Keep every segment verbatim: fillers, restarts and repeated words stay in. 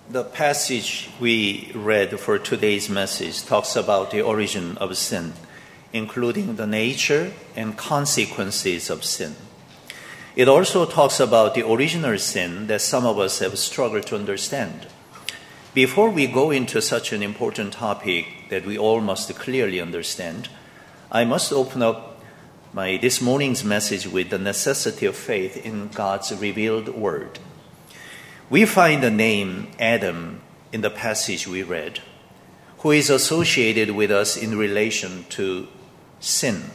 The passage we read for today's message talks about the origin of sin, including the nature and consequences of sin. It also talks about the original sin that some of us have struggled to understand. Before we go into such an important topic that we all must clearly understand, I must open up my this morning's message with the necessity of faith in God's revealed word. We find the name Adam in the passage we read, who is associated with us in relation to sin.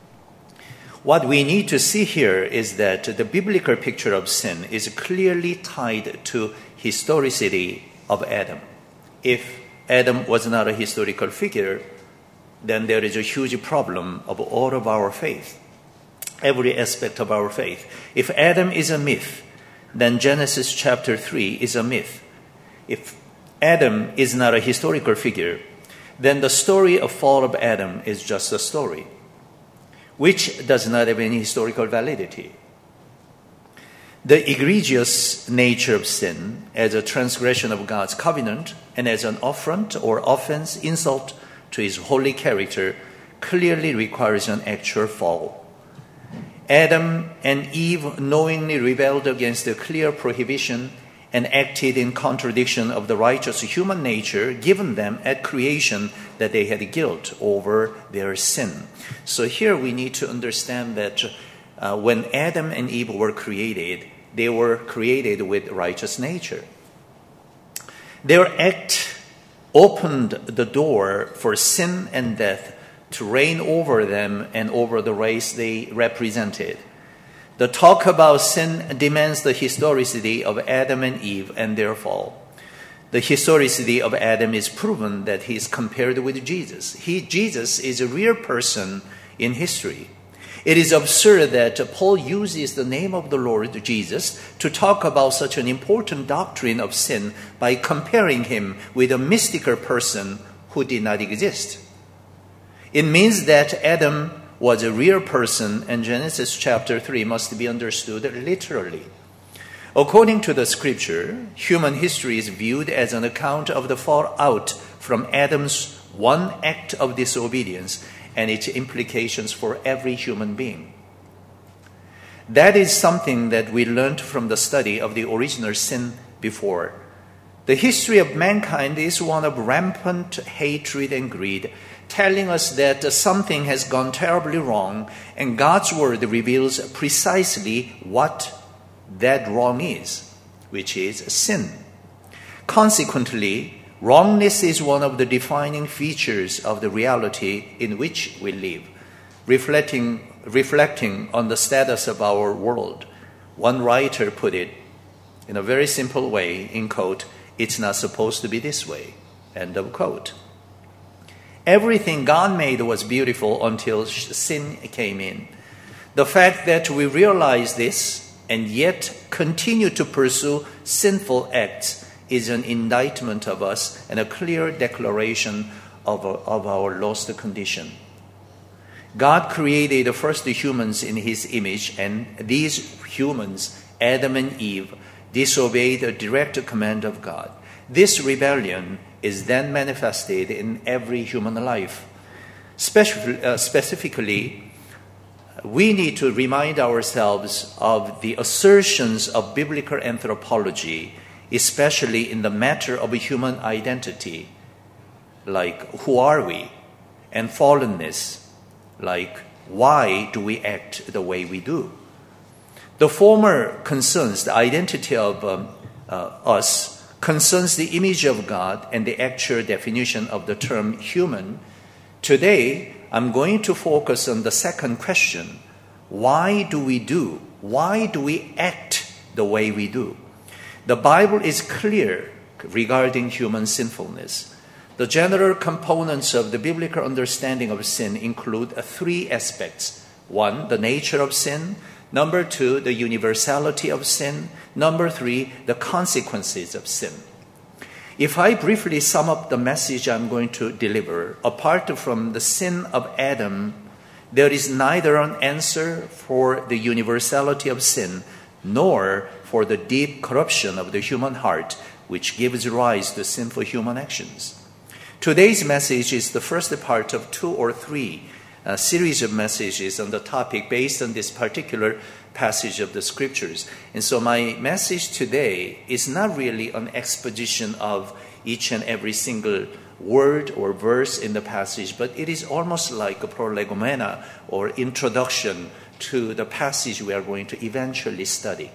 What we need to see here is that the biblical picture of sin is clearly tied to historicity of Adam. If Adam was not a historical figure, then there is a huge problem of all of our faith, every aspect of our faith. If Adam is a myth, then Genesis chapter three is a myth. If Adam is not a historical figure, then the story of fall of Adam is just a story, which does not have any historical validity. The egregious nature of sin as a transgression of God's covenant and as an affront or offense, insult to his holy character clearly requires an actual fall. Adam and Eve knowingly rebelled against the clear prohibition and acted in contradiction of the righteous human nature given them at creation, that they had guilt over their sin. So here we need to understand that uh, when Adam and Eve were created, they were created with righteous nature. Their act opened the door for sin and death to reign over them and over the race they represented. The talk about sin demands the historicity of Adam and Eve and their fall. The historicity of Adam is proven that he is compared with Jesus. He, Jesus is a real person in history. It is absurd that Paul uses the name of the Lord Jesus to talk about such an important doctrine of sin by comparing him with a mystical person who did not exist. It means that Adam was a real person, and Genesis chapter three must be understood literally. According to the scripture, human history is viewed as an account of the fallout from Adam's one act of disobedience and its implications for every human being. That is something that we learned from the study of the original sin before. The history of mankind is one of rampant hatred and greed, telling us that something has gone terribly wrong, and God's word reveals precisely what that wrong is, which is sin. Consequently, wrongness is one of the defining features of the reality in which we live, reflecting, reflecting on the status of our world. One writer put it in a very simple way, in quote, "It's not supposed to be this way," end of quote. Everything God made was beautiful until sin came in. The fact that we realize this and yet continue to pursue sinful acts is an indictment of us and a clear declaration of, of our lost condition. God created the first humans in his image, and these humans, Adam and Eve, disobeyed the direct command of God. This rebellion is then manifested in every human life. Specifically, uh, specifically, we need to remind ourselves of the assertions of biblical anthropology, especially in the matter of human identity, like who are we, and fallenness, like why do we act the way we do. The former concerns the identity of um, uh, us, concerns the image of God and the actual definition of the term human. Today, I'm going to focus on the second question. Why do we do? Why do we act the way we do? The Bible is clear regarding human sinfulness. The general components of the biblical understanding of sin include three aspects. One, the nature of sin. Number two, the universality of sin. Number three, the consequences of sin. If I briefly sum up the message I'm going to deliver, apart from the sin of Adam, there is neither an answer for the universality of sin nor for the deep corruption of the human heart, which gives rise to sinful human actions. Today's message is the first part of two or three uh, series of messages on the topic based on this particular passage of the scriptures. And so my message today is not really an exposition of each and every single word or verse in the passage, but it is almost like a prolegomena or introduction to the passage we are going to eventually study.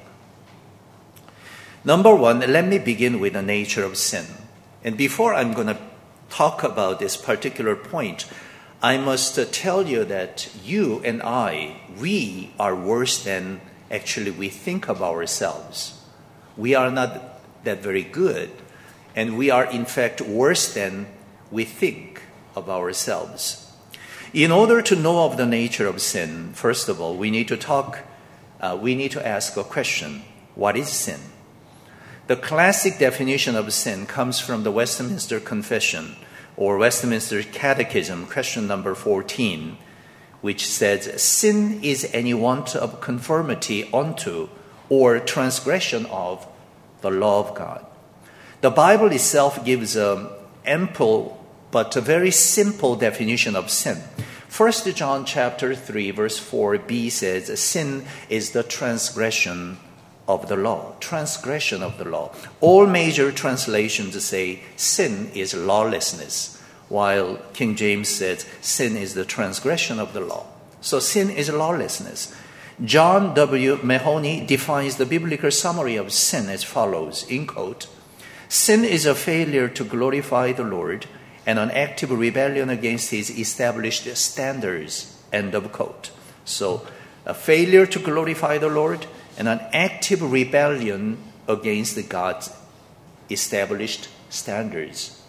Number one, let me begin with the nature of sin. And before I'm going to talk about this particular point, I must uh, tell you that you and I, we are worse than actually we think of ourselves. We are not that very good, and we are in fact worse than we think of ourselves. In order to know of the nature of sin, first of all, we need to talk, uh, we need to ask a question. What is sin? The classic definition of sin comes from the Westminster Confession or Westminster Catechism, question number fourteen, which says, sin is any want of conformity unto or transgression of the law of God. The Bible itself gives an ample but a very simple definition of sin. First John chapter three, verse four b says, sin is the transgression of the law. Transgression of the law. All major translations say sin is lawlessness, while King James says sin is the transgression of the law. So sin is lawlessness. John W. Mahoney defines the biblical summary of sin as follows, in quote, sin is a failure to glorify the Lord and an active rebellion against his established standards, end of quote. So a failure to glorify the Lord and an active rebellion against God's established standards.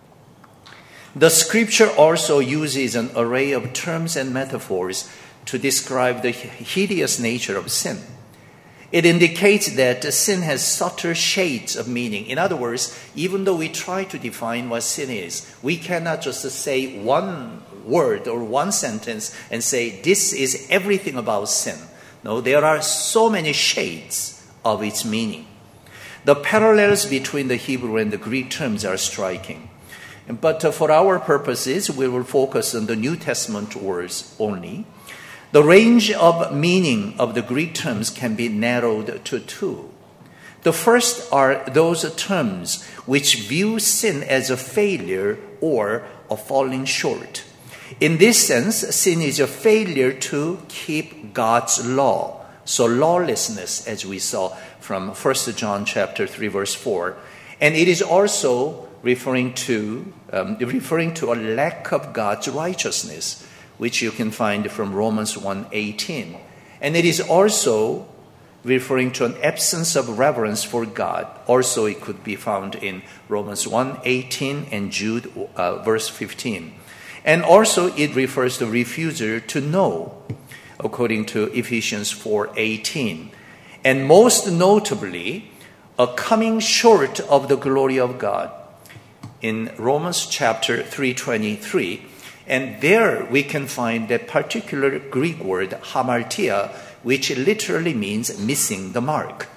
The scripture also uses an array of terms and metaphors to describe the hideous nature of sin. It indicates that sin has subtle shades of meaning. In other words, even though we try to define what sin is, we cannot just say one word or one sentence and say, this is everything about sin. No, there are so many shades of its meaning. The parallels between the Hebrew and the Greek terms are striking. But for our purposes, we will focus on the New Testament words only. The range of meaning of the Greek terms can be narrowed to two. The first are those terms which view sin as a failure or a falling short. In this sense, sin is a failure to keep God's law. So lawlessness, as we saw from First John chapter three, verse four. And it is also referring to um, referring to a lack of God's righteousness, which you can find from Romans one eighteen. And it is also referring to an absence of reverence for God. Also, it could be found in Romans one eighteen and Jude uh, verse fifteen. And also, it refers to refusal to know, according to Ephesians four eighteen. And most notably, a coming short of the glory of God in Romans chapter three twenty-three. And there we can find that particular Greek word, hamartia, which literally means missing the mark.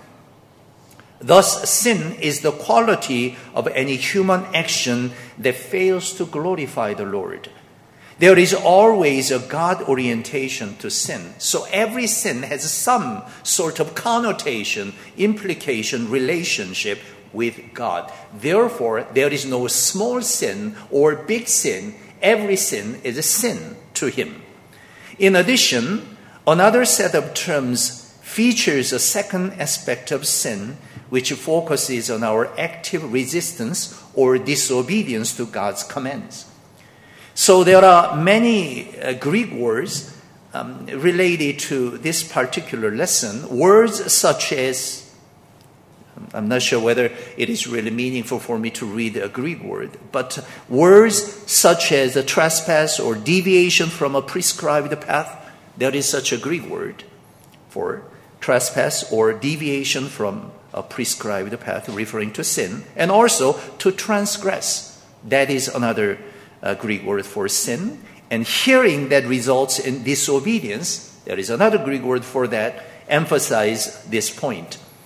Thus, sin is the quality of any human action that fails to glorify the Lord. There is always a God orientation to sin. So every sin has some sort of connotation, implication, relationship with God. Therefore, there is no small sin or big sin. Every sin is a sin to him. In addition, another set of terms features a second aspect of sin, which focuses on our active resistance or disobedience to God's commands. So there are many uh, Greek words um, related to this particular lesson. Words such as, I'm not sure whether it is really meaningful for me to read a Greek word, but words such as a trespass or deviation from a prescribed path, there is such a Greek word for trespass or deviation from a prescribed path, referring to sin, and also to transgress. That is another uh, Greek word for sin. And hearing that results in disobedience, there is another Greek word for that, emphasize this point.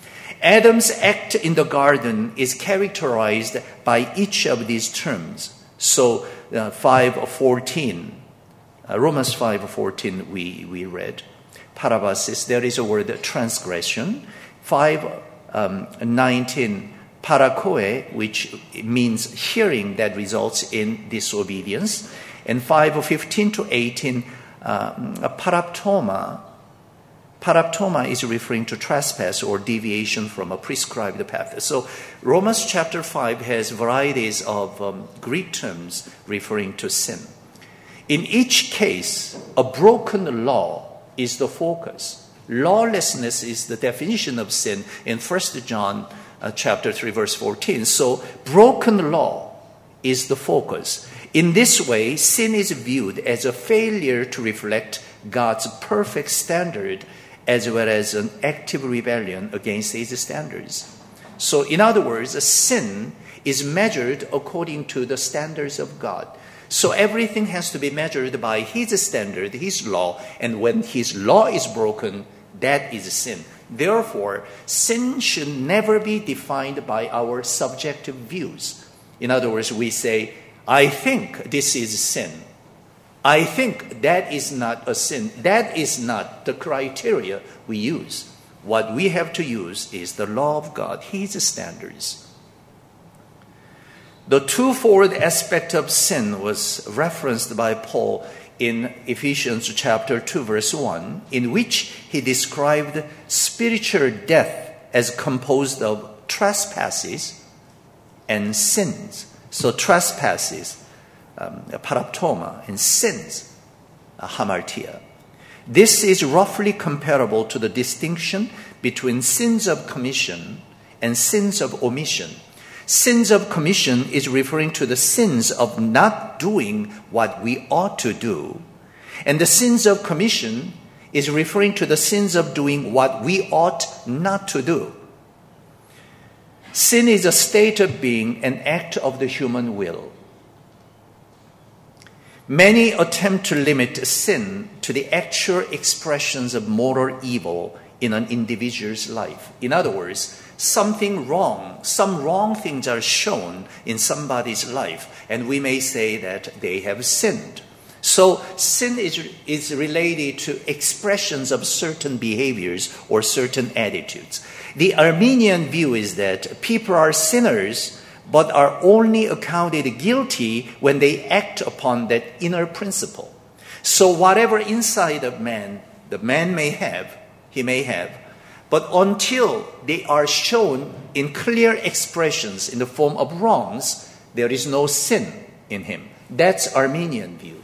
Adam's act in the garden is characterized by each of these terms. So uh, five fourteen, uh, Romans five fourteen we, we read. Parabasis, there is a word transgression. five nineteen, parakoe, which means hearing that results in disobedience. And five fifteen to eighteen, uh, paraptoma. Paraptoma is referring to trespass or deviation from a prescribed path. So Romans chapter five has varieties of um, Greek terms referring to sin. In each case, a broken law is the focus. Lawlessness is the definition of sin in First John uh, chapter three, verse fourteen. So broken law is the focus. In this way, sin is viewed as a failure to reflect God's perfect standard, as well as an active rebellion against his standards. So in other words, a sin is measured according to the standards of God. So everything has to be measured by his standard, his law, and when his law is broken, that is sin. Therefore, sin should never be defined by our subjective views. In other words, we say, I think this is sin. I think that is not a sin. That is not the criteria we use. What we have to use is the law of God, his standards. The twofold aspect of sin was referenced by Paul in Ephesians chapter two, verse one, in which he described spiritual death as composed of trespasses and sins. So trespasses, Um, paraptoma, and sins, uh, hamartia. This is roughly comparable to the distinction between sins of commission and sins of omission. Sins of commission is referring to the sins of not doing what we ought to do, and the sins of commission is referring to the sins of doing what we ought not to do. Sin is a state of being, an act of the human will. Many attempt to limit sin to the actual expressions of moral evil in an individual's life. In other words, something wrong, some wrong things are shown in somebody's life, and we may say that they have sinned. So sin is, is related to expressions of certain behaviors or certain attitudes. The Arminian view is that people are sinners, but are only accounted guilty when they act upon that inner principle. So whatever inside of man, the man may have, he may have, but until they are shown in clear expressions in the form of wrongs, there is no sin in him. That's Arminian view.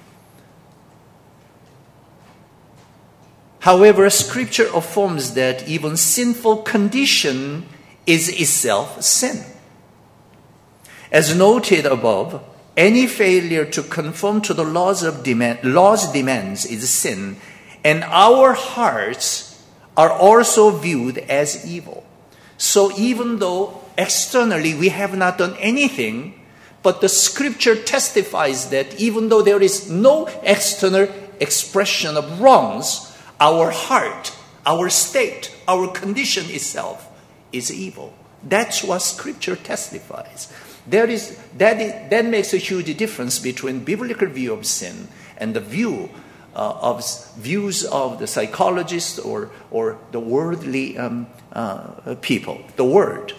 However, Scripture affirms that even sinful condition is itself sin. As noted above, any failure to conform to the laws of demand, laws demands is sin, and our hearts are also viewed as evil. So even though externally we have not done anything, but the Scripture testifies that even though there is no external expression of wrongs, our heart, our state, our condition itself is evil. That's what Scripture testifies. There is, that, is, that makes a huge difference between biblical view of sin and the view uh, of views of the psychologists or, or the worldly um, uh, people, the world.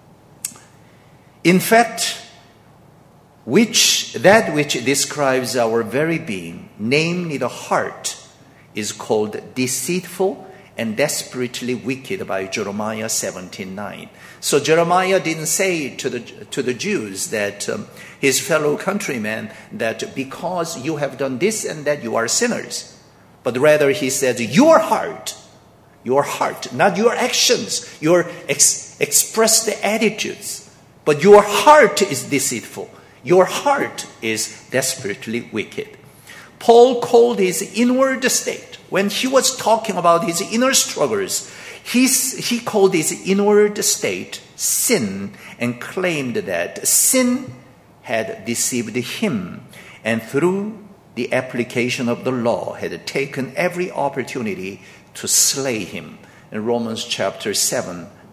In fact, which that which describes our very being, namely the heart, is called deceitful and desperately wicked by Jeremiah seventeen nine. So Jeremiah didn't say to the to the Jews that um, his fellow countrymen that because you have done this and that you are sinners, but rather he said your heart, your heart, not your actions, your ex- expressed attitudes, but your heart is deceitful. Your heart is desperately wicked. Paul called his inward state, when he was talking about his inner struggles, he's, he called his inward state sin and claimed that sin had deceived him and through the application of the law had taken every opportunity to slay him. In Romans chapter seven,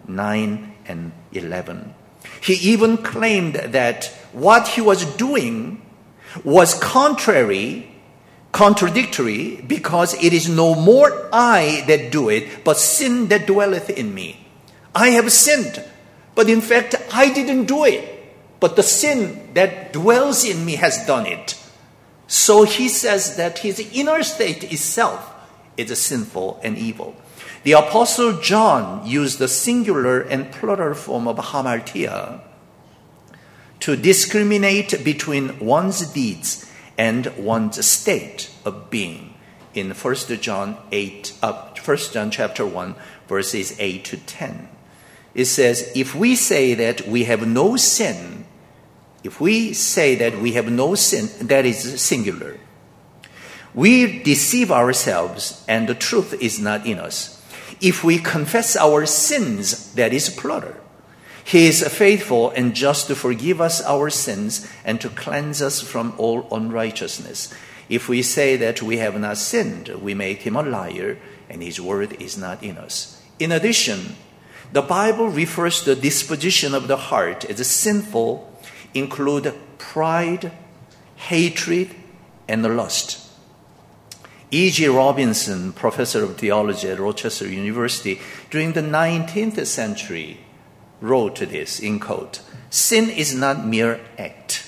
nine and eleven. He even claimed that what he was doing was contrary, contradictory, because it is no more I that do it, but sin that dwelleth in me. I have sinned, but in fact I didn't do it, but the sin that dwells in me has done it. So he says that his inner state itself is sinful and evil. The Apostle John used the singular and plural form of hamartia to discriminate between one's deeds and one's state of being in First John eight, uh, First John chapter one, verses eight to ten. It says, if we say that we have no sin, if we say that we have no sin, that is singular. We deceive ourselves and the truth is not in us. If we confess our sins, that is plural. He is faithful and just to forgive us our sins and to cleanse us from all unrighteousness. If we say that we have not sinned, we make him a liar and his word is not in us. In addition, the Bible refers to the disposition of the heart as sinful, include pride, hatred, and lust. E G Robinson, professor of theology at Rochester University, during the nineteenth century, wrote this in quote, sin is not mere act.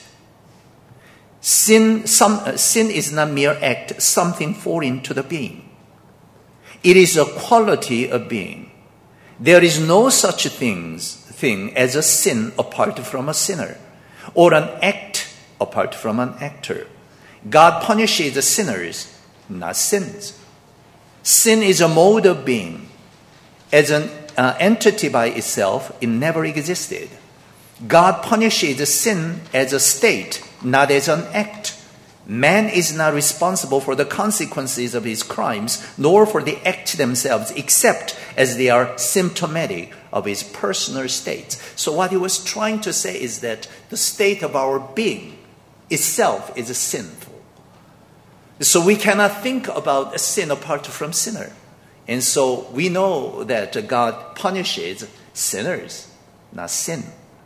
Sin, some, uh, sin is not mere act, something foreign to the being. It is a quality of being. There is no such things, thing as a sin apart from a sinner, or an act apart from an actor. God punishes the sinners, not sins. Sin is a mode of being. As an uh, entity by itself, it never existed. God punishes sin as a state, not as an act. Man is not responsible for the consequences of his crimes, nor for the acts themselves, except as they are symptomatic of his personal state. So what he was trying to say is that the state of our being itself is sinful. So we cannot think about a sin apart from sinner. And so we know that God punishes sinners, not sin.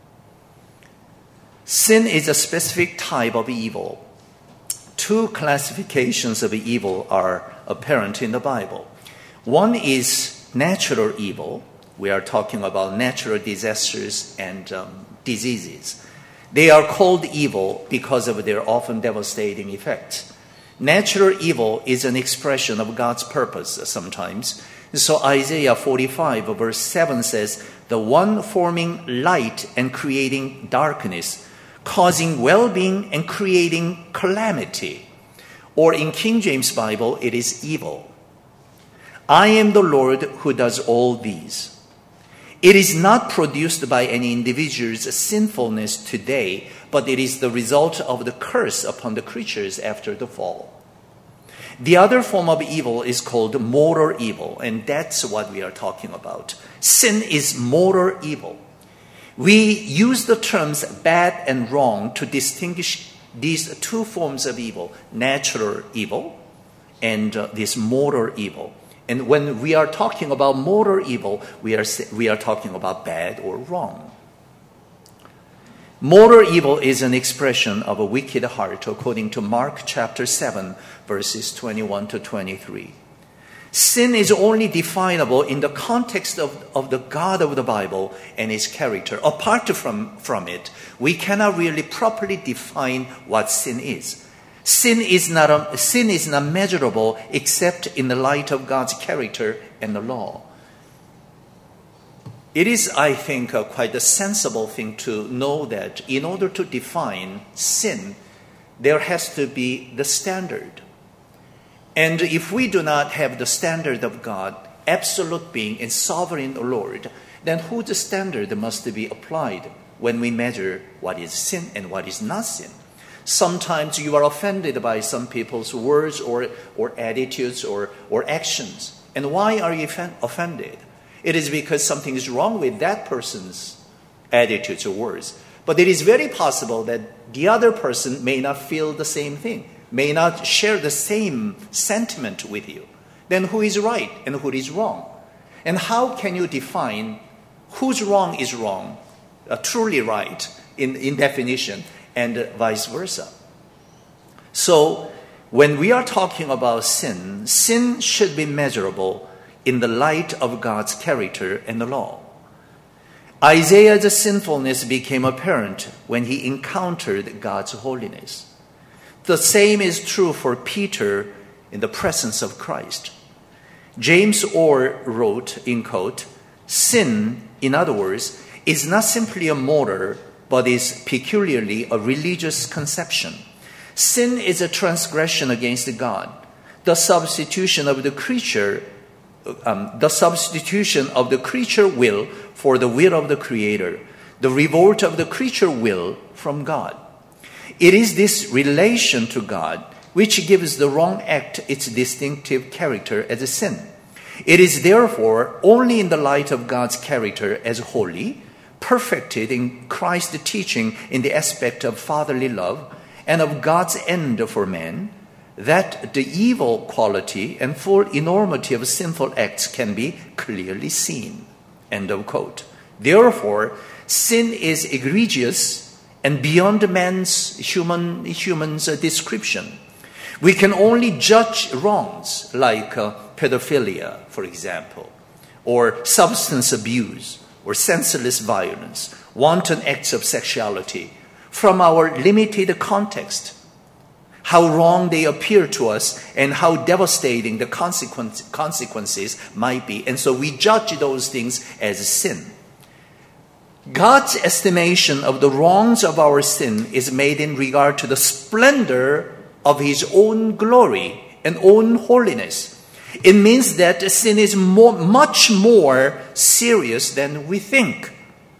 Sin is a specific type of evil. Two classifications of evil are apparent in the Bible. One is natural evil. We are talking about natural disasters and um, diseases. They are called evil because of their often devastating effects. Natural evil is an expression of God's purpose sometimes. So Isaiah forty-five verse seven says, the one forming light and creating darkness, causing well-being and creating calamity. Or in King James Bible, it is evil. I am the Lord who does all these. It is not produced by any individual's sinfulness today, but it is the result of the curse upon the creatures after the fall. The other form of evil is called moral evil, and that's what we are talking about. Sin is moral evil. We use the terms bad and wrong to distinguish these two forms of evil, natural evil and uh, this moral evil. And when we are talking about moral evil, we are, we are talking about bad or wrong. Moral evil is an expression of a wicked heart, according to Mark chapter seven, verses twenty-one to twenty-three. Sin is only definable in the context of, of the God of the Bible and his character. Apart from, from it, we cannot really properly define what sin is. Sin is not a, sin is not measurable except in the light of God's character and the law. It is, I think, uh, quite a sensible thing to know that in order to define sin, there has to be the standard. And if we do not have the standard of God, absolute being and sovereign Lord, then whose standard must be applied when we measure what is sin and what is not sin? Sometimes you are offended by some people's words or, or attitudes or, or actions. And why are you offended? It is because something is wrong with that person's attitudes or words. But it is very possible that the other person may not feel the same thing, may not share the same sentiment with you. Then who is right and who is wrong? And how can you define who's wrong is wrong, uh, truly right in, in definition, and uh, vice versa. So when we are talking about sin, sin should be measurable in the light of God's character and the law. Isaiah's sinfulness became apparent when he encountered God's holiness. The same is true for Peter in the presence of Christ. James Orr wrote, in quote, "Sin, in other words, is not simply a motor, but is peculiarly a religious conception. Sin is a transgression against God, the substitution of the creature, um, the substitution of the creature will for the will of the Creator, the revolt of the creature will from God. It is this relation to God which gives the wrong act its distinctive character as a sin. It is therefore only in the light of God's character as holy, perfected in Christ's teaching in the aspect of fatherly love and of God's end for man, that the evil quality and full enormity of sinful acts can be clearly seen." End of quote. Therefore, sin is egregious and beyond man's human human's description. We can only judge wrongs like uh, pedophilia, for example, or substance abuse, or senseless violence, wanton acts of sexuality, from our limited context, how wrong they appear to us, and how devastating the consequence, consequences might be. And so we judge those things as sin. God's estimation of the wrongs of our sin is made in regard to the splendor of his own glory and own holiness. It means that sin is more, much more serious than we think.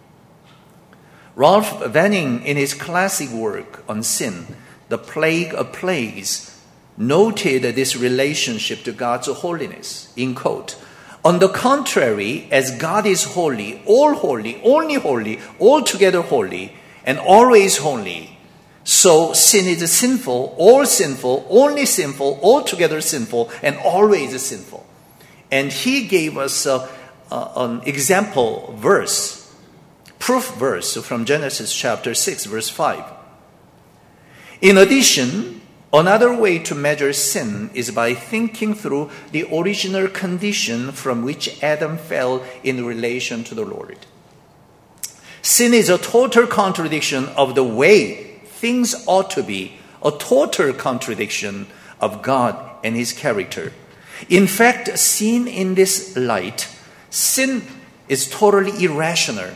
Ralph Venning, in his classic work on sin, The Plague of Plagues, noted this relationship to God's holiness, in quote, "On the contrary, as God is holy, all holy, only holy, altogether holy, and always holy, so sin is sinful, all sinful, only sinful, altogether sinful, and always sinful." And he gave us a, a, an example verse, proof verse from Genesis chapter six, verse five. In addition, another way to measure sin is by thinking through the original condition from which Adam fell in relation to the Lord. Sin is a total contradiction of the way things ought to be, a total contradiction of God and his character. In fact, seen in this light, sin is totally irrational.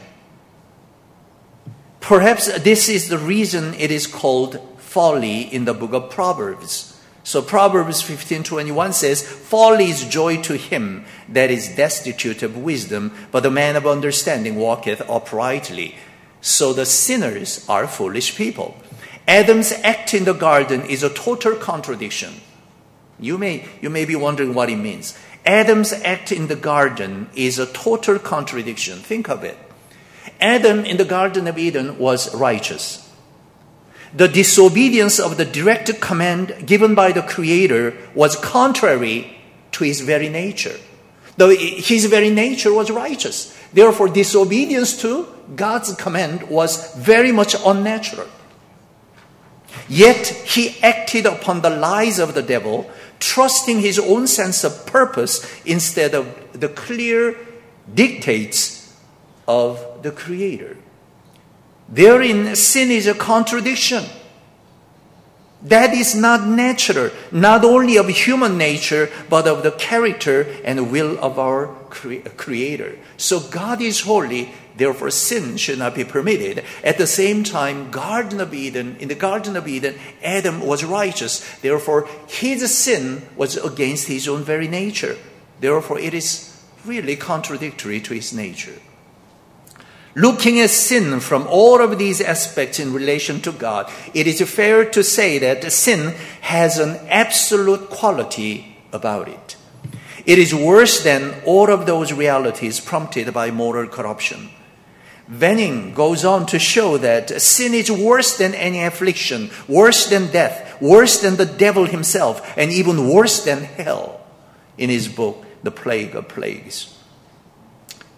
Perhaps this is the reason it is called folly in the book of Proverbs. So Proverbs fifteen twenty-one says, "Folly is joy to him that is destitute of wisdom, but the man of understanding walketh uprightly." So the sinners are foolish people. Adam's act in the garden is a total contradiction. You may, you may be wondering what it means. Adam's act in the garden is a total contradiction. Think of it. Adam in the Garden of Eden was righteous. The disobedience of the direct command given by the Creator was contrary to his very nature. Though his very nature was righteous. Therefore, disobedience to God's command was very much unnatural. Yet he acted upon the lies of the devil, trusting his own sense of purpose instead of the clear dictates of the Creator. Therein, sin is a contradiction. That is not natural, not only of human nature, but of the character and will of our Creator. So God is holy, therefore sin should not be permitted. At the same time, Garden of Eden, in the Garden of Eden, Adam was righteous. Therefore, his sin was against his own very nature. Therefore, it is really contradictory to his nature. Looking at sin from all of these aspects in relation to God, it is fair to say that sin has an absolute quality about it. It is worse than all of those realities prompted by moral corruption. Venning goes on to show that sin is worse than any affliction, worse than death, worse than the devil himself, and even worse than hell, in his book, The Plague of Plagues.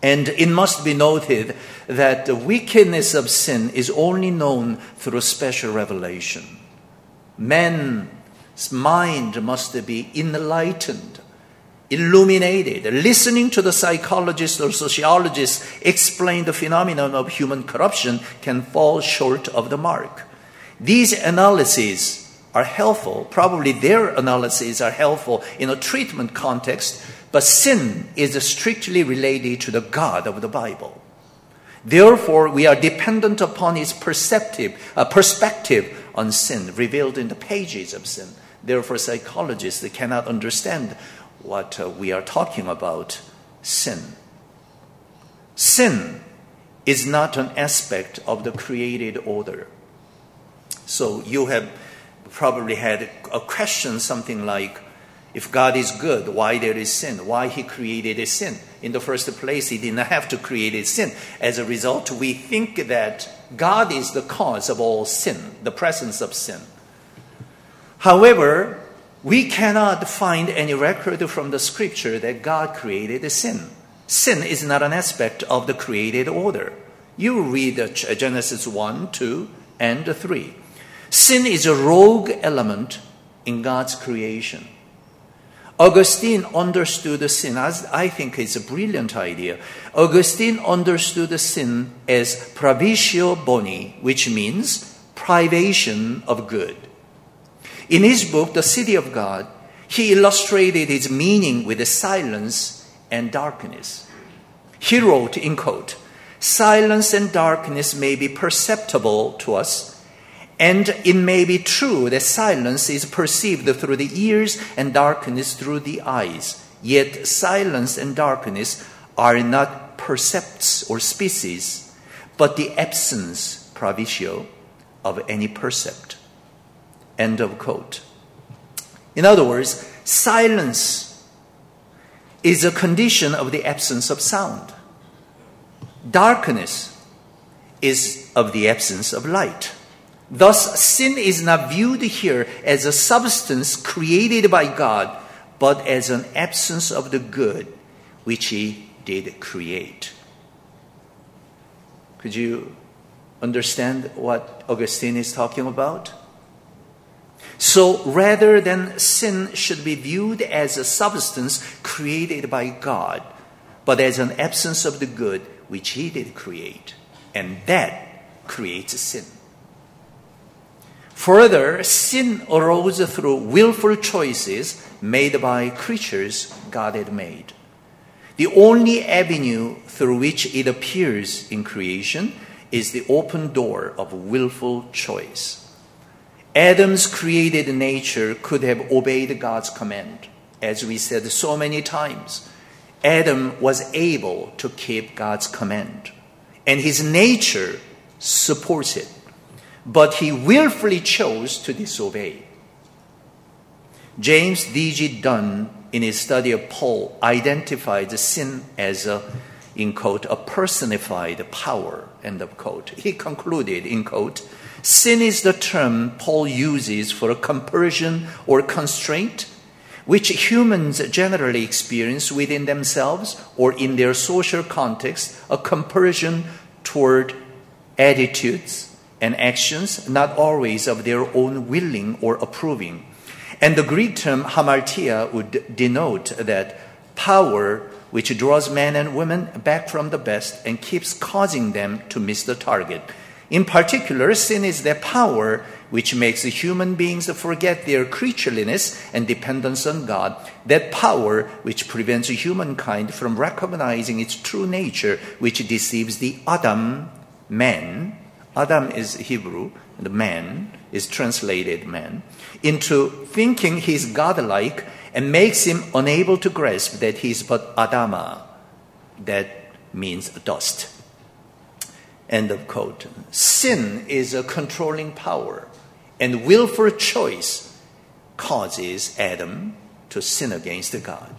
And it must be noted that the wickedness of sin is only known through special revelation. Man's mind must be enlightened, illuminated. Listening to the psychologists or sociologists explain the phenomenon of human corruption can fall short of the mark. These analyses are helpful. Probably their analyses are helpful in a treatment context, but sin is strictly related to the God of the Bible. Therefore, we are dependent upon his perceptive, uh, perspective on sin revealed in the pages of sin. Therefore, psychologists cannot understand what uh, we are talking about, sin. Sin is not an aspect of the created order. So you have probably had a question something like, if God is good, why there is sin? Why he created a sin? In the first place, he did not have to create a sin. As a result, we think that God is the cause of all sin, the presence of sin. However, we cannot find any record from the scripture that God created a sin. Sin is not an aspect of the created order. You read Genesis one, two, and three. Sin is a rogue element in God's creation. Augustine understood the sin, as I think it's a brilliant idea. Augustine understood the sin as provisio boni, which means privation of good. In his book, The City of God, he illustrated its meaning with silence and darkness. He wrote, in quote, "Silence and darkness may be perceptible to us, and it may be true that silence is perceived through the ears and darkness through the eyes. Yet silence and darkness are not percepts or species, but the absence, provisio, of any percept." End of quote. In other words, silence is a condition of the absence of sound. Darkness is of the absence of light. Thus, sin is not viewed here as a substance created by God, but as an absence of the good which he did create. Could you understand what Augustine is talking about? So rather than sin should be viewed as a substance created by God, but as an absence of the good which he did create. And that creates sin. Further, sin arose through willful choices made by creatures God had made. The only avenue through which it appears in creation is the open door of willful choice. Adam's created nature could have obeyed God's command. As we said so many times, Adam was able to keep God's command, and his nature supports it. But he willfully chose to disobey. James D G Dunn, in his study of Paul, identified sin as a, in quote, a personified power, end of quote. He concluded, in quote, "Sin is the term Paul uses for a compulsion or constraint which humans generally experience within themselves or in their social context, a compulsion toward attitudes and actions not always of their own willing or approving." And the Greek term hamartia would denote that power which draws men and women back from the best and keeps causing them to miss the target. In particular, sin is that power which makes human beings forget their creatureliness and dependence on God, that power which prevents humankind from recognizing its true nature, which deceives the Adam, man. Adam is Hebrew, the man is translated man, into thinking he's godlike and makes him unable to grasp that he's but Adama, that means dust. End of quote. Sin is a controlling power, and willful choice causes Adam to sin against God.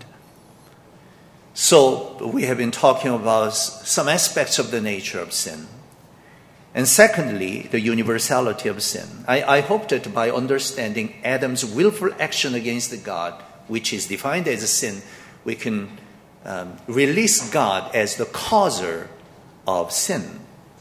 So we have been talking about some aspects of the nature of sin. And secondly, the universality of sin. I, I hope that by understanding Adam's willful action against God, which is defined as a sin, we can um, release God as the causer of sin.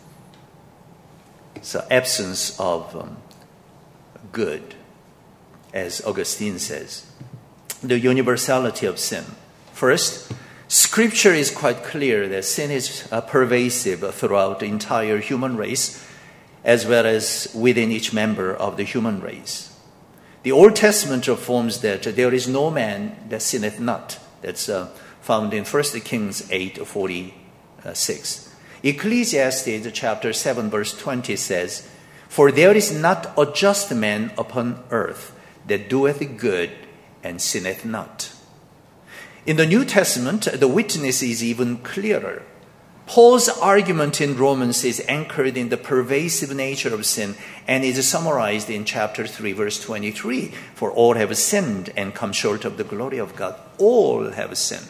So absence of um, good, as Augustine says. The universality of sin. First, Scripture is quite clear that sin is uh, pervasive throughout the entire human race, as well as within each member of the human race. The Old Testament affirms that there is no man that sinneth not. That's uh, found in First Kings eight forty-six. Ecclesiastes chapter seven verse twenty says, "For there is not a just man upon earth that doeth good and sinneth not." In the New Testament, the witness is even clearer. Paul's argument in Romans is anchored in the pervasive nature of sin and is summarized in chapter three, verse twenty-three. "For all have sinned and come short of the glory of God." All have sinned.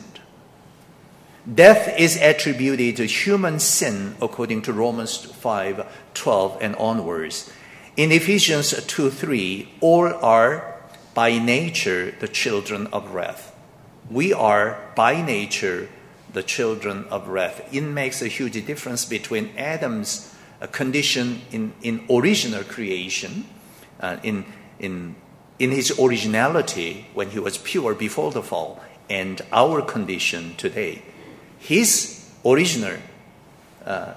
Death is attributed to human sin according to Romans five twelve and onwards. In Ephesians two three, all are by nature the children of wrath. We are by nature the children of wrath. It makes a huge difference between Adam's uh, condition in, in original creation, uh, in, in, in his originality when he was pure before the fall, and our condition today. His original uh,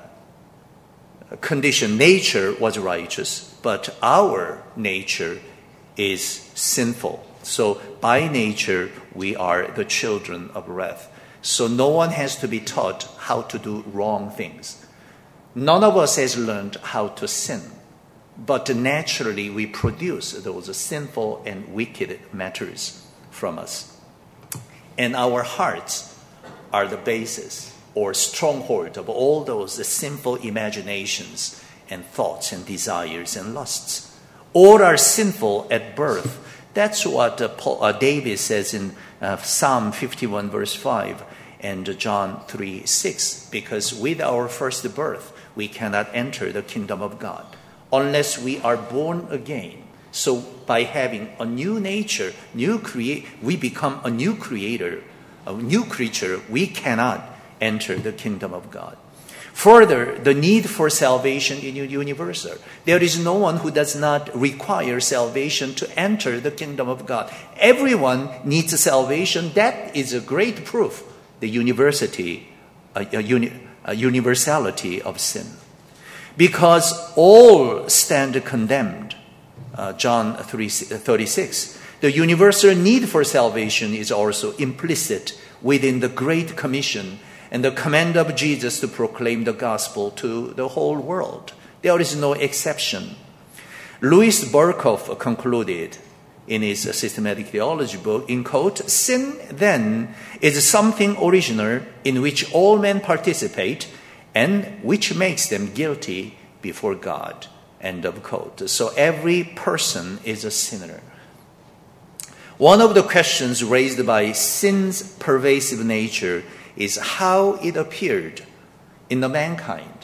condition, nature, was righteous, but our nature is sinful. So by nature, we are the children of wrath. So no one has to be taught how to do wrong things. None of us has learned how to sin. But naturally, we produce those sinful and wicked matters from us. And our hearts are the basis or stronghold of all those sinful imaginations and thoughts and desires and lusts. All are sinful at birth. That's what uh, Paul, uh, David says in uh, Psalm fifty-one verse five and John three six. Because with our first birth, we cannot enter the kingdom of God unless we are born again. So by having a new nature, new create, we become a new creator, a new creature. We cannot enter the kingdom of God. Further, the need for salvation is universal. There is no one who does not require salvation to enter the kingdom of God. Everyone needs salvation. That is a great proof, the university, uh, uh, uni, uh, universality of sin. Because all stand condemned, uh, John three thirty-six. The universal need for salvation is also implicit within the Great Commission and the command of Jesus to proclaim the gospel to the whole world. There is no exception. Louis Berkhoff concluded in his systematic theology book, in quote, "Sin then is something original in which all men participate and which makes them guilty before God," end of quote. So every person is a sinner. One of the questions raised by sin's pervasive nature is how it appeared in the mankind.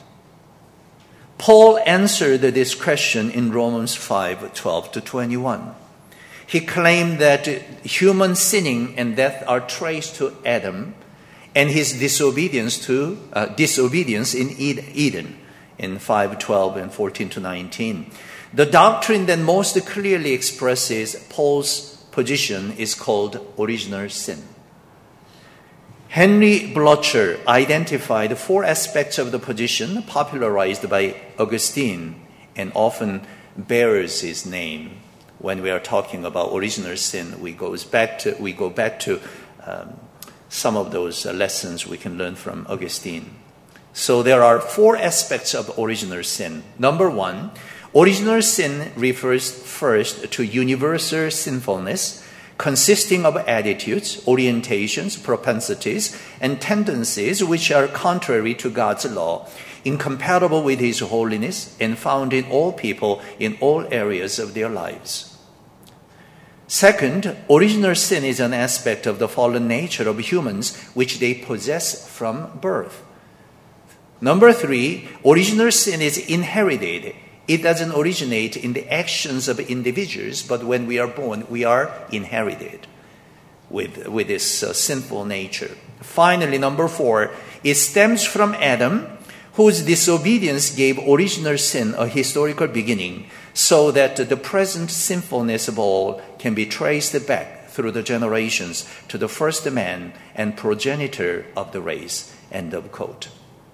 Paul answered this question in Romans five twelve to twenty-one. He claimed that human sinning and death are traced to Adam and his disobedience to uh, disobedience in Eden in five twelve and fourteen to nineteen. The doctrine that most clearly expresses Paul's position is called original sin. Henry Blocher identified four aspects of the position popularized by Augustine and often bears his name. When we are talking about original sin, we goes back to we go back to um, some of those uh, lessons we can learn from Augustine. So there are four aspects of original sin. Number one, original sin refers first to universal sinfulness, consisting of attitudes, orientations, propensities, and tendencies which are contrary to God's law, incompatible with His holiness, and found in all people in all areas of their lives. Second, original sin is an aspect of the fallen nature of humans which they possess from birth. Number three, original sin is inherited. It doesn't originate in the actions of individuals, but when we are born, we are inherited. with, with this uh, sinful nature. Finally, number four, it stems from Adam, whose disobedience gave original sin a historical beginning, so that the present sinfulness of all can be traced back through the generations to the first man and progenitor of the race. End of quote.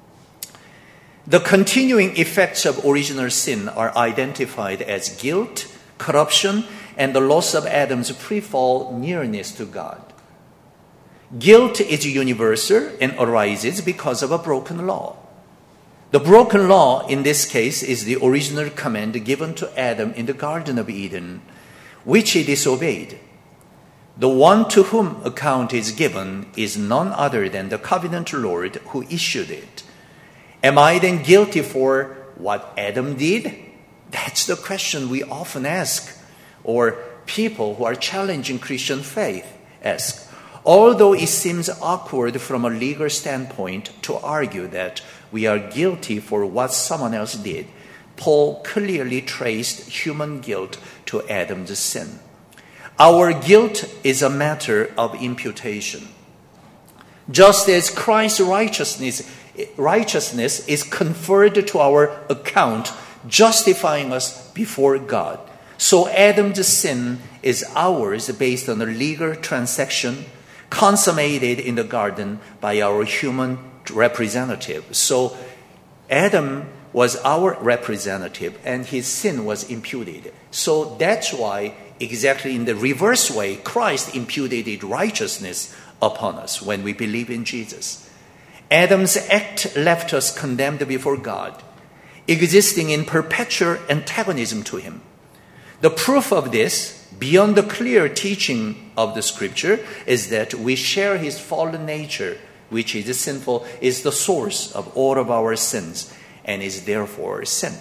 The continuing effects of original sin are identified as guilt, corruption, and the loss of Adam's pre-fall nearness to God. Guilt is universal and arises because of a broken law. The broken law in this case is the original command given to Adam in the Garden of Eden, which he disobeyed. The one to whom account is given is none other than the covenant Lord who issued it. Am I then guilty for what Adam did? That's the question we often ask, or people who are challenging Christian faith ask. Although it seems awkward from a legal standpoint to argue that we are guilty for what someone else did, Paul clearly traced human guilt to Adam's sin. Our guilt is a matter of imputation. Just as Christ's righteousness, righteousness is conferred to our account, justifying us before God, so Adam's sin is ours based on a legal transaction consummated in the garden by our human representative. So Adam was our representative and his sin was imputed. So that's why, exactly in the reverse way, Christ imputed righteousness upon us when we believe in Jesus. Adam's act left us condemned before God, existing in perpetual antagonism to him. The proof of this, beyond the clear teaching of the Scripture, is that we share his fallen nature, which is sinful, is the source of all of our sins, and is therefore sin.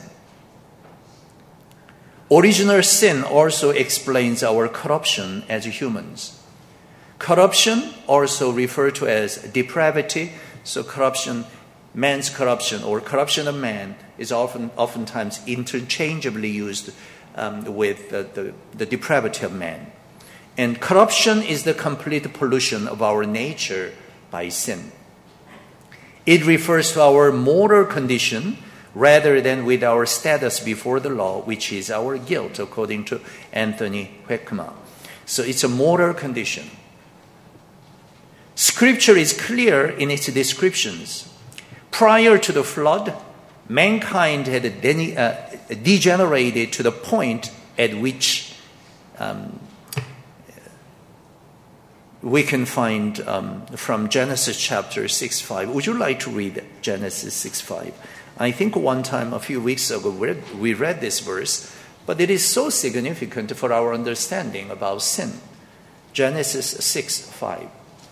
Original sin also explains our corruption as humans. Corruption, also referred to as depravity, so corruption, man's corruption, or corruption of man, is often oftentimes interchangeably used um, with the, the, the depravity of man. And corruption is the complete pollution of our nature by sin. It refers to our moral condition rather than with our status before the law, which is our guilt, according to Anthony Hoekema. So it's a moral condition. Scripture is clear in its descriptions. Prior to the flood, mankind had de- uh, degenerated to the point at which um, we can find um, from Genesis chapter six five. Would you like to read Genesis six five? I think one time, a few weeks ago, we read, we read this verse, but it is so significant for our understanding about sin. Genesis six five.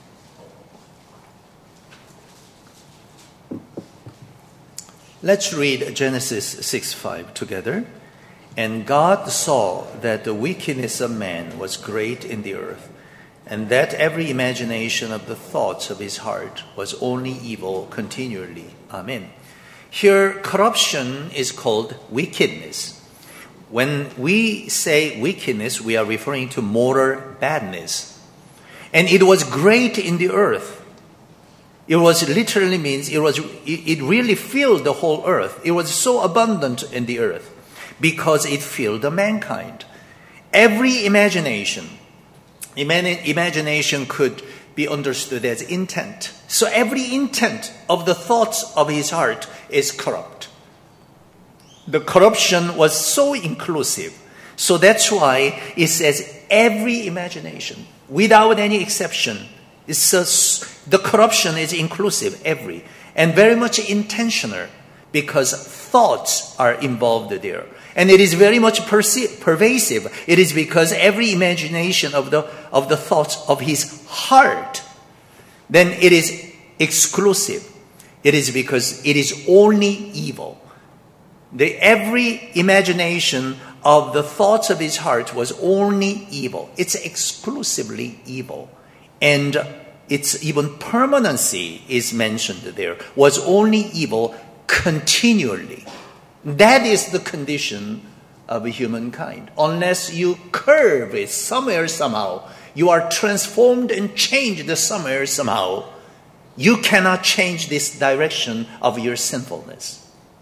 Let's read Genesis six five together. And God saw that the wickedness of man was great in the earth, and that every imagination of the thoughts of his heart was only evil continually. Amen. Here, corruption is called wickedness. When we say wickedness, we are referring to moral badness. And it was great in the earth. It was literally means it was it really filled the whole earth. It was so abundant in the earth because it filled the mankind. Every imagination, imagination could be understood as intent. So every intent of the thoughts of his heart is corrupt. The corruption was so inclusive. So that's why it says every imagination, without any exception. It's a, the corruption is inclusive, every, and very much intentional because thoughts are involved there. And it is very much perce- pervasive. It is because every imagination of the, of the thoughts of his heart, then it is exclusive. It is because it is only evil. The, every imagination of the thoughts of his heart was only evil. It's exclusively evil. And its even permanency is mentioned there, was only evil continually. That is the condition of humankind. Unless you curb it somewhere, somehow, you are transformed and changed somewhere, somehow, you cannot change this direction of your sinfulness.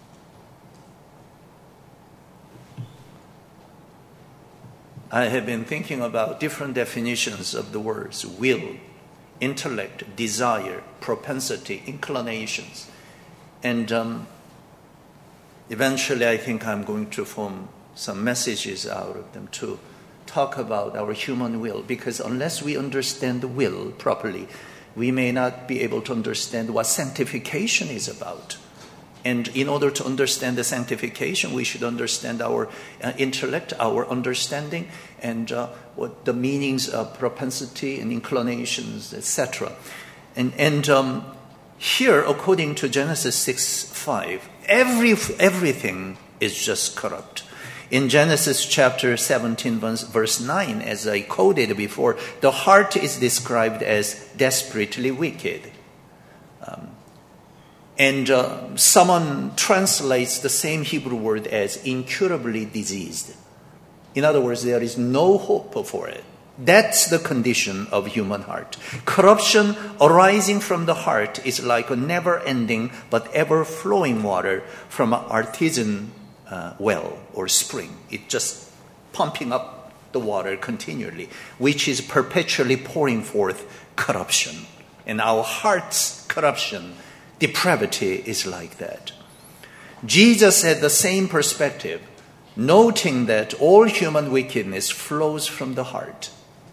I have been thinking about different definitions of the words will, intellect, desire, propensity, inclinations. And um, eventually I think I'm going to form some messages out of them to talk about our human will, because unless we understand the will properly, we may not be able to understand what sanctification is about. And in order to understand the sanctification, we should understand our uh, intellect, our understanding, and uh, what the meanings of propensity and inclinations, et cetera. And, and um, here, according to Genesis six five, every, everything is just corrupt. In Genesis chapter seventeen, verse nine, as I quoted before, the heart is described as desperately wicked. Um, and uh, someone translates the same Hebrew word as incurably diseased. In other words, there is no hope for it. That's the condition of human heart. Corruption arising from the heart is like a never-ending but ever-flowing water from an artesian uh, well or spring. It's just pumping up the water continually, which is perpetually pouring forth corruption. And our heart's corruption, depravity, is like that. Jesus had the same perspective, noting that all human wickedness flows from the heart.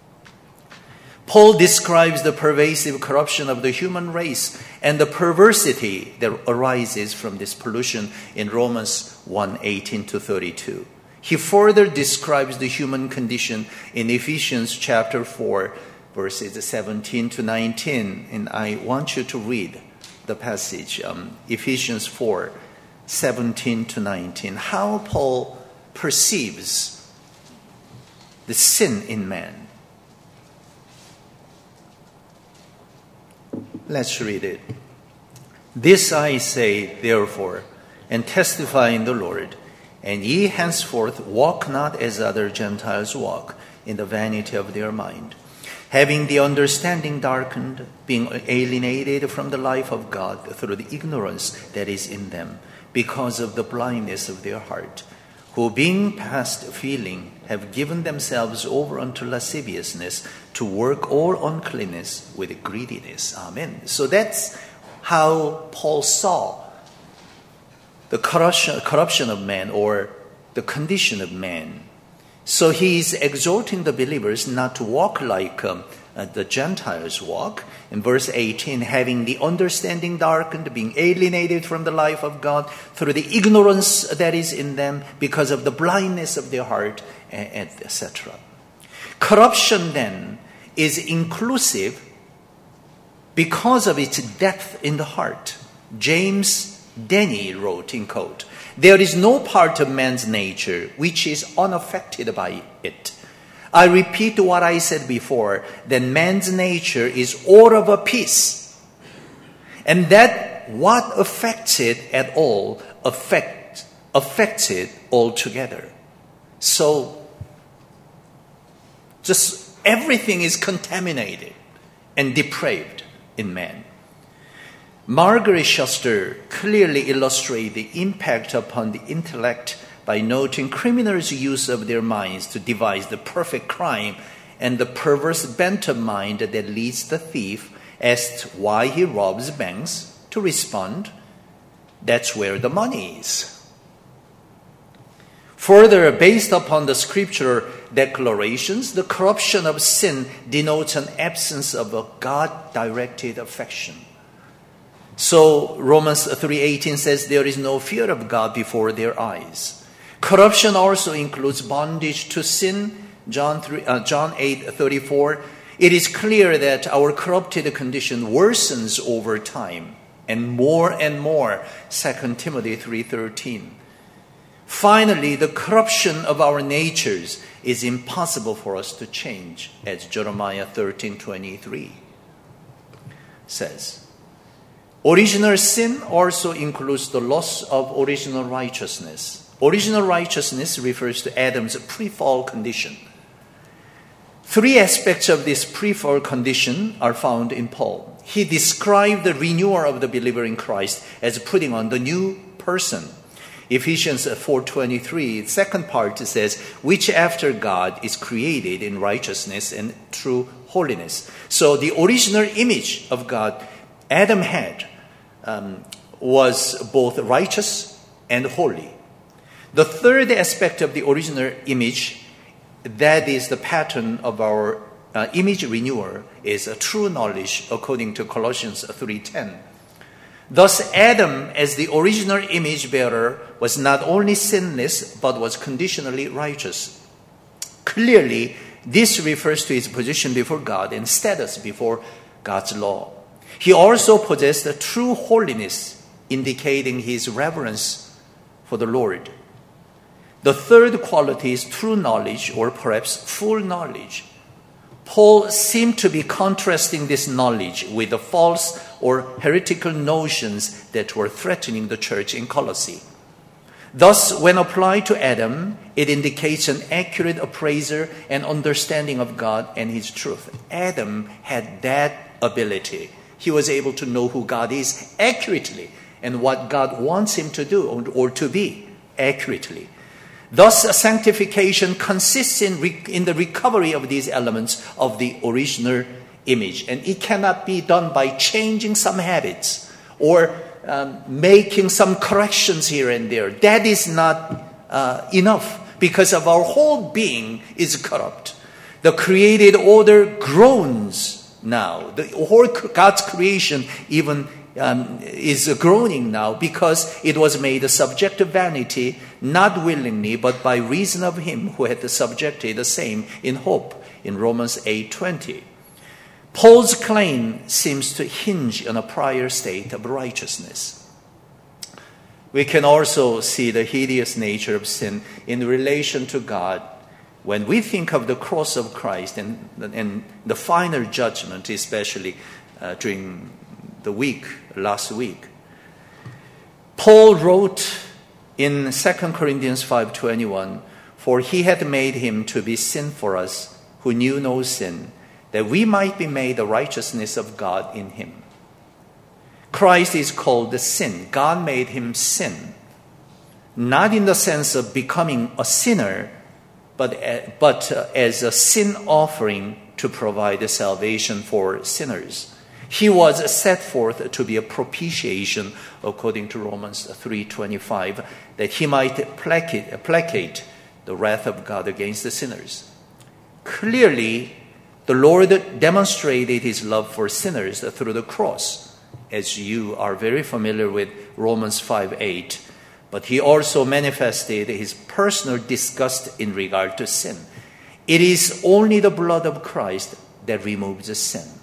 Paul describes the pervasive corruption of the human race and the perversity that arises from this pollution in Romans one eighteen to thirty-two. He further describes the human condition in Ephesians chapter four, verses seventeen to nineteen. And I want you to read the passage, um, Ephesians four, seventeen to nineteen. How Paul perceives the sin in man. Let's read it. This I say, therefore, and testify in the Lord, and ye henceforth walk not as other Gentiles walk, in the vanity of their mind, having the understanding darkened, being alienated from the life of God through the ignorance that is in them, because of the blindness of their heart, who being past feeling have given themselves over unto lasciviousness to work all uncleanness with greediness. Amen. So that's how Paul saw the corruption, corruption of man, or the condition of man. So he is exhorting the believers not to walk like um, uh, the Gentiles walk. In verse eighteen, having the understanding darkened, being alienated from the life of God through the ignorance that is in them because of the blindness of their heart, et cetera. Corruption then is inclusive because of its depth in the heart. James Denney wrote, in quote, "There is no part of man's nature which is unaffected by it. I repeat what I said before, that man's nature is all of a piece, and that what affects it at all affect, affects it altogether." So, just everything is contaminated and depraved in man. Margaret Schuster clearly illustrates the impact upon the intellect by noting criminals' use of their minds to devise the perfect crime and the perverse bent of mind that leads the thief, asked why he robs banks, to respond, "That's where the money is." Further, based upon the scriptural declarations, the corruption of sin denotes an absence of a God-directed affection. So Romans three eighteen says there is no fear of God before their eyes. Corruption also includes bondage to sin. John, three, uh, John eight thirty-four. It is clear that our corrupted condition worsens over time, and more and more. Second Timothy three thirteen. Finally, the corruption of our natures is impossible for us to change, as Jeremiah thirteen twenty-three says. Original sin also includes the loss of original righteousness. Original righteousness refers to Adam's pre-fall condition. Three aspects of this pre-fall condition are found in Paul. He described the renewal of the believer in Christ as putting on the new person. Ephesians four twenty-three, second part says, which after God is created in righteousness and true holiness. So the original image of God Adam had um, was both righteous and holy. The third aspect of the original image, that is the pattern of our uh, image renewal, is a true knowledge according to Colossians three ten. Thus, Adam, as the original image bearer, was not only sinless, but was conditionally righteous. Clearly, this refers to his position before God and status before God's law. He also possessed a true holiness, indicating his reverence for the Lord. The third quality is true knowledge, or perhaps full knowledge. Paul seemed to be contrasting this knowledge with the false or heretical notions that were threatening the church in Colossae. Thus, when applied to Adam, it indicates an accurate appraiser and understanding of God and his truth. Adam had that ability. He was able to know who God is accurately and what God wants him to do or, or to be accurately. Thus, sanctification consists in, re- in the recovery of these elements of the original image. And it cannot be done by changing some habits or um, making some corrections here and there. That is not uh, enough, because of our whole being is corrupt. The created order groans now. The whole God's creation even Um, is groaning now, because it was made subject to vanity, not willingly, but by reason of him who had subjected the same in hope, in Romans eight twenty. Paul's claim seems to hinge on a prior state of righteousness. We can also see the hideous nature of sin in relation to God when we think of the cross of Christ and, and the final judgment, especially uh, during the week, last week. Paul wrote in Second Corinthians five twenty-one, for he had made him to be sin for us who knew no sin, that we might be made the righteousness of God in him. Christ is called the sin. God made him sin, not in the sense of becoming a sinner, but, but as a sin offering to provide the salvation for sinners. He was set forth to be a propitiation, according to Romans three twenty-five, that he might placate, placate the wrath of God against the sinners. Clearly, the Lord demonstrated his love for sinners through the cross, as you are very familiar with Romans five eight. But he also manifested his personal disgust in regard to sin. It is only the blood of Christ that removes the sin.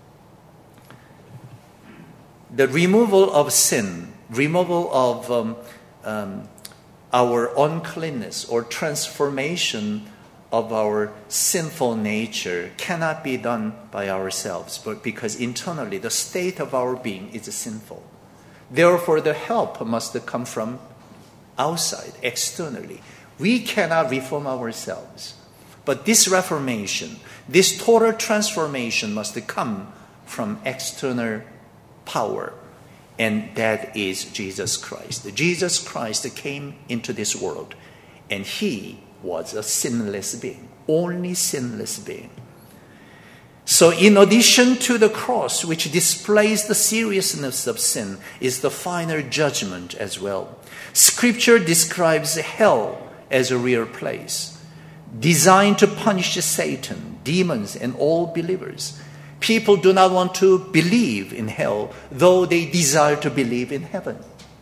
The removal of sin, removal of um, um, our uncleanness or transformation of our sinful nature cannot be done by ourselves, but because internally the state of our being is sinful. Therefore, the help must come from outside, externally. We cannot reform ourselves. But this reformation, this total transformation must come from external power, and that is Jesus Christ. Jesus Christ came into this world, and he was a sinless being, only sinless being. So in addition to the cross, which displays the seriousness of sin, is the final judgment as well. Scripture describes hell as a real place, designed to punish Satan, demons, and all believers. People do not want to believe in hell, though they desire to believe in heaven.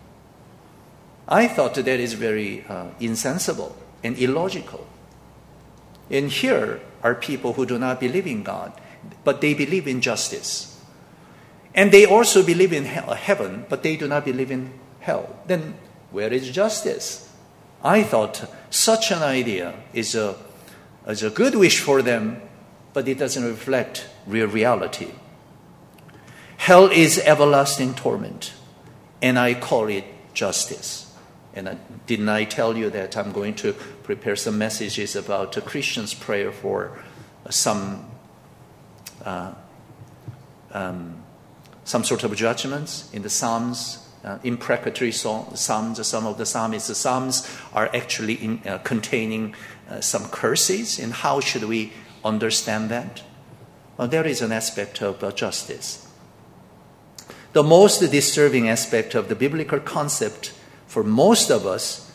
I thought that is very uh, insensible and illogical. And here are people who do not believe in God, but they believe in justice. And they also believe in hell, heaven, but they do not believe in hell. Then where is justice? I thought such an idea is a, is a good wish for them, but it doesn't reflect real reality. Hell is everlasting torment, and I call it justice. And I, didn't I tell you that I'm going to prepare some messages about a Christian's prayer for some uh, um, some sort of judgments in the Psalms, uh, imprecatory song, Psalms. Some of the Psalms, the Psalms are actually in, uh, containing uh, some curses. And how should we understand that? Well, there is an aspect of uh, justice. The most disturbing aspect of the biblical concept for most of us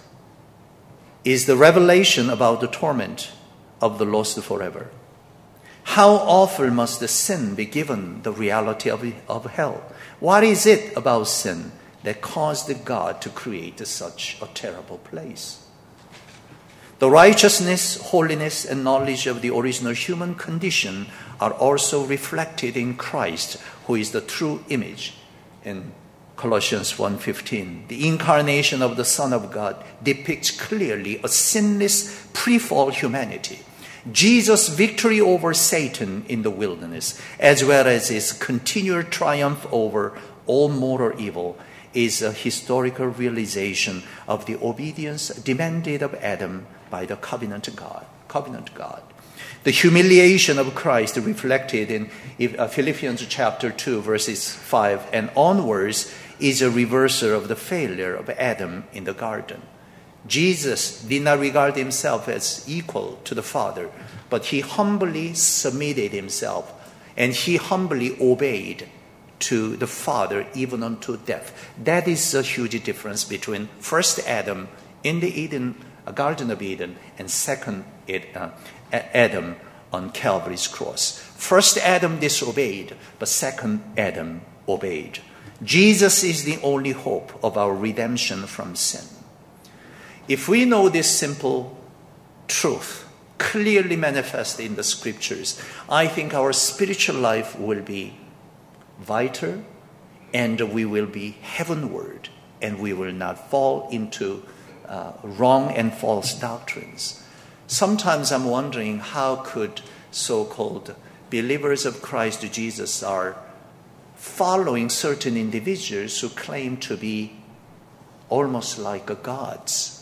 is the revelation about the torment of the lost forever. How awful must the sin be given the reality of, of hell? What is it about sin that caused God to create such a terrible place? The righteousness, holiness, and knowledge of the original human condition are also reflected in Christ, who is the true image. In Colossians one fifteen, the incarnation of the Son of God depicts clearly a sinless pre-fall humanity. Jesus' victory over Satan in the wilderness, as well as his continual triumph over all mortal evil, is a historical realization of the obedience demanded of Adam by the covenant God. Covenant God. The humiliation of Christ reflected in Philippians chapter two, verses five and onwards, is a reversal of the failure of Adam in the garden. Jesus did not regard himself as equal to the Father, but he humbly submitted himself, and he humbly obeyed to the Father even unto death. That is a huge difference between first Adam in the Eden, Garden of Eden, and second uh, Adam on Calvary's cross. First Adam disobeyed, but second Adam obeyed. Jesus is the only hope of our redemption from sin. If we know this simple truth, clearly manifested in the scriptures, I think our spiritual life will be vital, and we will be heavenward, and we will not fall into uh, wrong and false doctrines. Sometimes I'm wondering, how could so-called believers of Christ Jesus are following certain individuals who claim to be almost like a gods?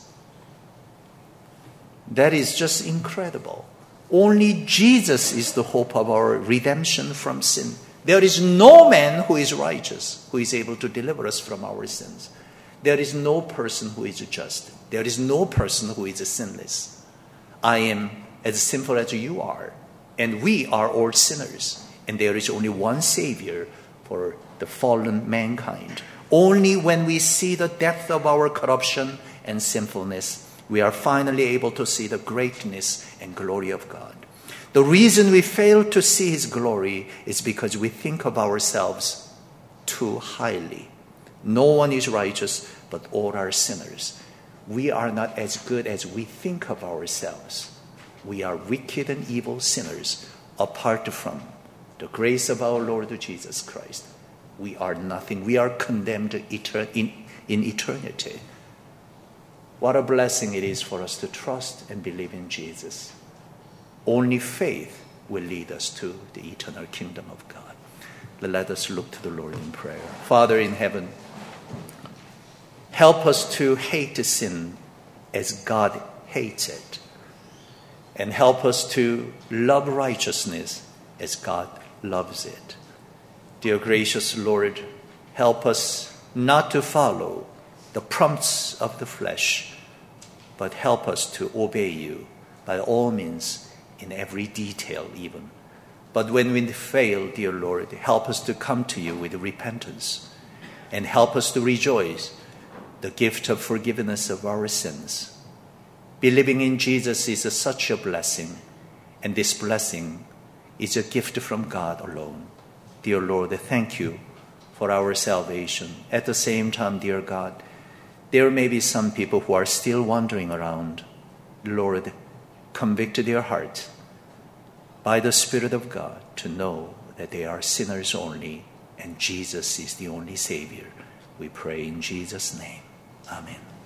That is just incredible. Only Jesus is the hope of our redemption from sin. There is no man who is righteous, who is able to deliver us from our sins. There is no person who is just. There is no person who is sinless. I am as sinful as you are, and we are all sinners. And there is only one Savior for the fallen mankind. Only when we see the depth of our corruption and sinfulness, we are finally able to see the greatness and glory of God. The reason we fail to see his glory is because we think of ourselves too highly. No one is righteous, but all are sinners. We are not as good as we think of ourselves. We are wicked and evil sinners apart from the grace of our Lord Jesus Christ. We are nothing. We are condemned in, in eternity. What a blessing it is for us to trust and believe in Jesus. Only faith will lead us to the eternal kingdom of God. Let us look to the Lord in prayer. Father in heaven, help us to hate sin as God hates it. And help us to love righteousness as God loves it. Dear gracious Lord, help us not to follow the prompts of the flesh, but help us to obey you by all means, in every detail even. But when we fail, dear Lord, help us to come to you with repentance, and help us to rejoice the gift of forgiveness of our sins. Believing in Jesus is a, such a blessing, and this blessing is a gift from God alone. Dear Lord, thank you for our salvation. At the same time, dear God, there may be some people who are still wandering around. Lord, convict their hearts by the Spirit of God to know that they are sinners only, and Jesus is the only Savior. We pray in Jesus' name. Amen.